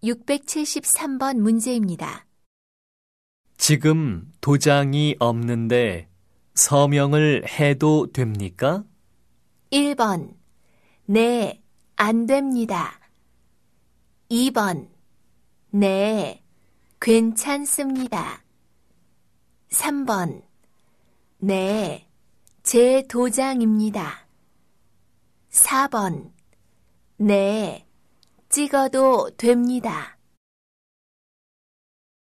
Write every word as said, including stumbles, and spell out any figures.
육백칠십삼 번 문제입니다. 지금 도장이 없는데 서명을 해도 됩니까? 일 번. 네, 안 됩니다. 이 번. 네, 괜찮습니다. 삼 번. 네, 제 도장입니다. 사 번. 네, 찍어도 됩니다.